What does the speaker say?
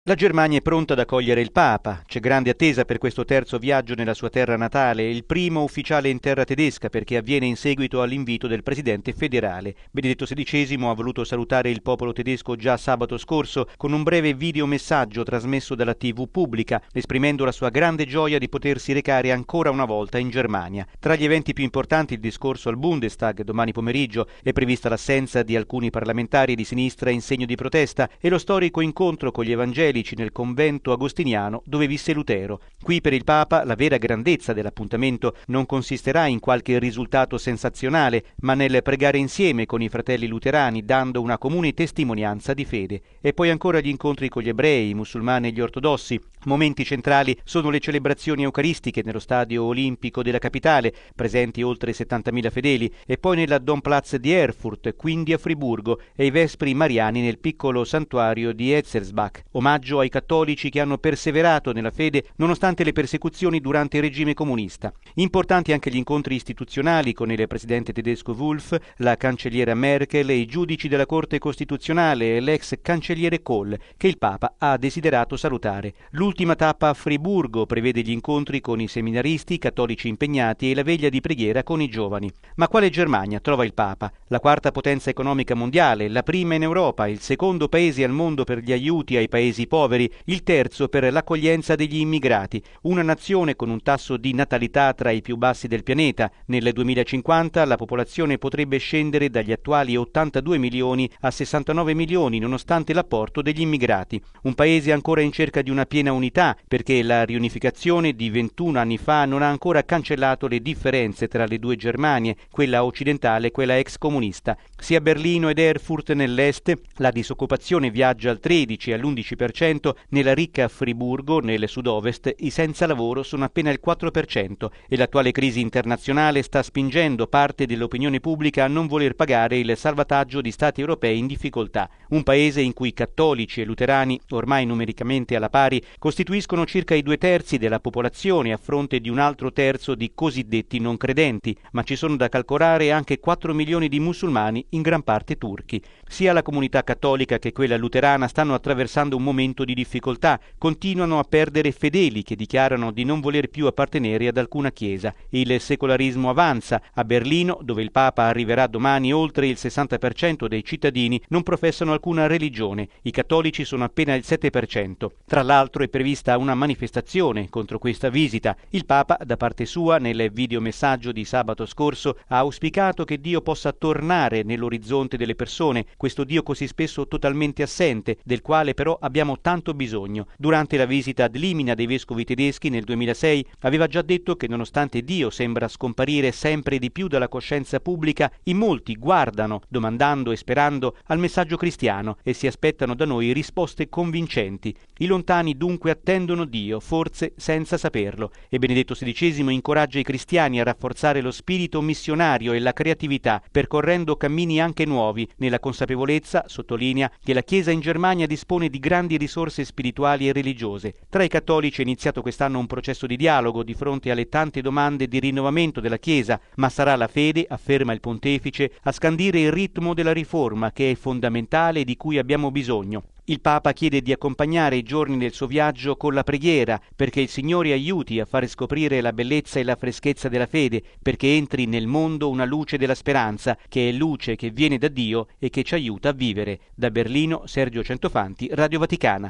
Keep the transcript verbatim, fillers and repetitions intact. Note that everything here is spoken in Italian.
La Germania è pronta ad accogliere il Papa, c'è grande attesa per questo terzo viaggio nella sua terra natale, il primo ufficiale in terra tedesca perché avviene in seguito all'invito del presidente federale. Benedetto sedicesimo ha voluto salutare il popolo tedesco già sabato scorso con un breve videomessaggio trasmesso dalla tivù pubblica, esprimendo la sua grande gioia di potersi recare ancora una volta in Germania. Tra gli eventi più importanti il discorso al Bundestag domani pomeriggio, è prevista l'assenza di alcuni parlamentari di sinistra in segno di protesta e lo storico incontro con gli evangelici nel convento agostiniano dove visse Lutero. Qui per il Papa la vera grandezza dell'appuntamento non consisterà in qualche risultato sensazionale, ma nel pregare insieme con i fratelli luterani dando una comune testimonianza di fede. E poi ancora gli incontri con gli ebrei, i musulmani e gli ortodossi. Momenti centrali sono le celebrazioni eucaristiche nello stadio olimpico della capitale, presenti oltre settantamila fedeli, e poi nella Domplatz di Erfurt, quindi a Friburgo, e i vespri mariani nel piccolo santuario di Etzersbach. Omaggio ai cattolici che hanno perseverato nella fede nonostante le persecuzioni durante il regime comunista. Importanti anche gli incontri istituzionali con il presidente tedesco Wulff, la cancelliera Merkel e i giudici della Corte Costituzionale e l'ex cancelliere Kohl, che il Papa ha desiderato salutare. L'ultima tappa a Friburgo prevede gli incontri con i seminaristi, i cattolici impegnati e la veglia di preghiera con i giovani. Ma quale Germania trova il Papa? La quarta potenza economica mondiale, la prima in Europa, il secondo paese al mondo per gli aiuti ai paesi poveri, il terzo per l'accoglienza degli immigrati, una nazione con un tasso di natalità tra i più bassi del pianeta. Nel duemilacinquanta la popolazione potrebbe scendere dagli attuali ottantadue milioni a sessantanove milioni nonostante l'apporto degli immigrati. Un paese ancora in cerca di una piena unità perché la riunificazione di ventuno anni fa non ha ancora cancellato le differenze tra le due Germanie, quella occidentale e quella ex comunista. Sia Berlino ed Erfurt nell'est la disoccupazione viaggia al tredici e all'undici per cento, nella ricca Friburgo, nel sud-ovest, i senza lavoro sono appena il quattro per cento e l'attuale crisi internazionale sta spingendo parte dell'opinione pubblica a non voler pagare il salvataggio di stati europei in difficoltà. Un paese in cui cattolici e luterani, ormai numericamente alla pari, costituiscono circa i due terzi della popolazione a fronte di un altro terzo di cosiddetti non credenti, ma ci sono da calcolare anche quattro milioni di musulmani, in gran parte turchi. Sia la comunità cattolica che quella luterana stanno attraversando un momento di difficoltà, continuano a perdere fedeli che dichiarano di non voler più appartenere ad alcuna chiesa. Il secolarismo avanza. A Berlino, dove il Papa arriverà domani, oltre il sessanta per cento dei cittadini non professano alcuna religione. I cattolici sono appena il sette per cento. Tra l'altro è prevista una manifestazione contro questa visita. Il Papa, da parte sua, nel videomessaggio di sabato scorso, ha auspicato che Dio possa tornare nell'orizzonte delle persone, questo Dio così spesso totalmente assente, del quale però abbiamo tanto bisogno. Durante la visita ad Limina dei vescovi tedeschi nel duemilasei aveva già detto che nonostante Dio sembra scomparire sempre di più dalla coscienza pubblica, in molti guardano, domandando e sperando al messaggio cristiano e si aspettano da noi risposte convincenti. I lontani dunque attendono Dio, forse senza saperlo, e Benedetto sedicesimo incoraggia i cristiani a rafforzare lo spirito missionario e la creatività, percorrendo cammini anche nuovi, nella consapevolezza, sottolinea, che la Chiesa in Germania dispone di grandi risorse spirituali e religiose. Tra i cattolici è iniziato quest'anno un processo di dialogo di fronte alle tante domande di rinnovamento della Chiesa, ma sarà la fede, afferma il pontefice, a scandire il ritmo della riforma che è fondamentale e di cui abbiamo bisogno. Il Papa chiede di accompagnare i giorni del suo viaggio con la preghiera, perché il Signore aiuti a fare scoprire la bellezza e la freschezza della fede, perché entri nel mondo una luce della speranza, che è luce che viene da Dio e che ci aiuta a vivere. Da Berlino, Sergio Centofanti, Radio Vaticana.